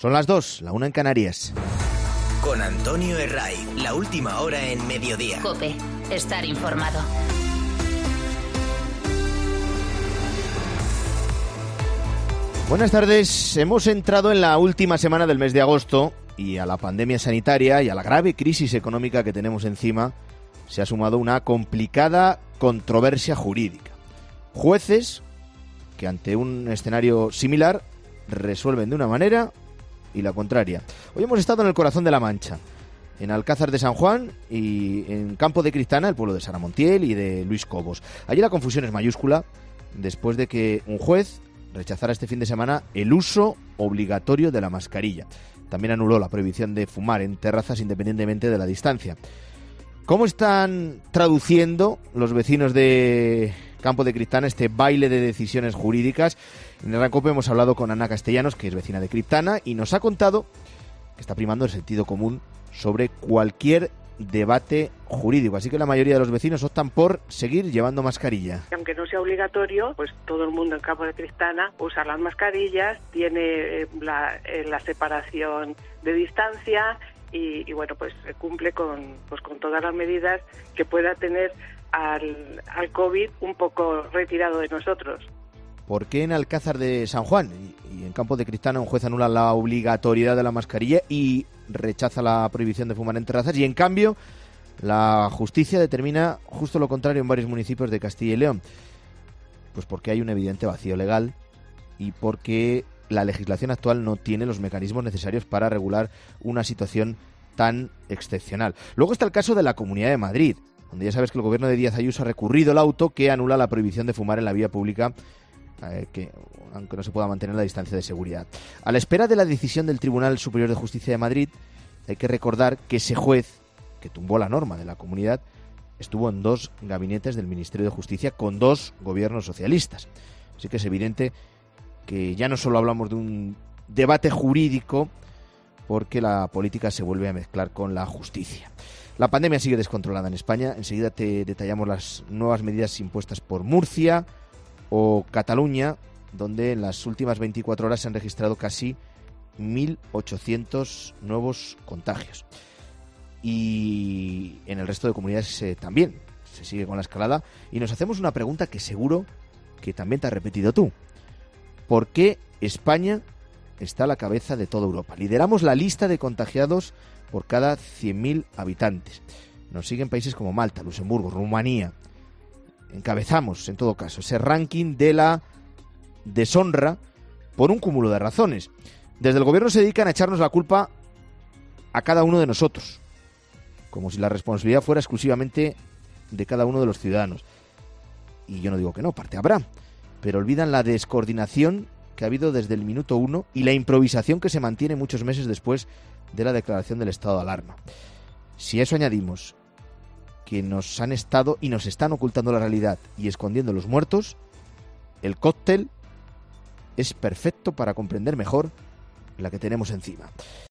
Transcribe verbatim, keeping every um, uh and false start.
Son las dos, la una en Canarias. Con Antonio Herray, la última hora en Mediodía. COPE, estar informado. Buenas tardes. Hemos entrado en la última semana del mes de agosto y a la pandemia sanitaria y a la grave crisis económica que tenemos encima se ha sumado una complicada controversia jurídica. Jueces que ante un escenario similar resuelven de una manera y la contraria. Hoy hemos estado en el corazón de la Mancha, en Alcázar de San Juan y en Campo de Cristana, el pueblo de Sara Montiel y de Luis Cobos. Allí la confusión es mayúscula después de que un juez rechazara este fin de semana el uso obligatorio de la mascarilla. También anuló la prohibición de fumar en terrazas independientemente de la distancia. ¿Cómo están traduciendo los vecinos de Campo de Criptana este baile de decisiones jurídicas? En el Rancope hemos hablado con Ana Castellanos, que es vecina de Criptana, y nos ha contado que está primando el sentido común sobre cualquier debate jurídico, así que la mayoría de los vecinos optan por seguir llevando mascarilla. Aunque no sea obligatorio, pues todo el mundo en Campo de Criptana usa las mascarillas, tiene la, la separación de distancia y, y bueno, pues cumple con, pues con todas las medidas que pueda tener al, al COVID un poco retirado de nosotros. ¿Por qué en Alcázar de San Juan y, y en Campo de Criptana un juez anula la obligatoriedad de la mascarilla y rechaza la prohibición de fumar en terrazas, y en cambio la justicia determina justo lo contrario en varios municipios de Castilla y León? Pues porque hay un evidente vacío legal y porque la legislación actual no tiene los mecanismos necesarios para regular una situación tan excepcional. Luego está el caso de la Comunidad de Madrid, donde ya sabes que el gobierno de Díaz Ayuso ha recurrido el auto que anula la prohibición de fumar en la vía pública, eh, que aunque no se pueda mantener la distancia de seguridad. A la espera de la decisión del Tribunal Superior de Justicia de Madrid, hay que recordar que ese juez que tumbó la norma de la comunidad estuvo en dos gabinetes del Ministerio de Justicia con dos gobiernos socialistas. Así que es evidente que ya no solo hablamos de un debate jurídico, porque la política se vuelve a mezclar con la justicia. La pandemia sigue descontrolada en España. Enseguida te detallamos las nuevas medidas impuestas por Murcia o Cataluña, donde en las últimas veinticuatro horas se han registrado casi mil ochocientos nuevos contagios. Y en el resto de comunidades eh, también se sigue con la escalada. Y nos hacemos una pregunta que seguro que también te has repetido tú. ¿Por qué España está a la cabeza de toda Europa? Lideramos la lista de contagiados por cada cien mil habitantes. Nos siguen países como Malta, Luxemburgo, Rumanía. Encabezamos, en todo caso, ese ranking de la deshonra por un cúmulo de razones. Desde el gobierno se dedican a echarnos la culpa a cada uno de nosotros, como si la responsabilidad fuera exclusivamente de cada uno de los ciudadanos. Y yo no digo que no, parte habrá, pero olvidan la descoordinación que ha habido desde el minuto uno y la improvisación que se mantiene muchos meses después de la declaración del estado de alarma. Si a eso añadimos que nos han estado y nos están ocultando la realidad y escondiendo los muertos, el cóctel es perfecto para comprender mejor la que tenemos encima.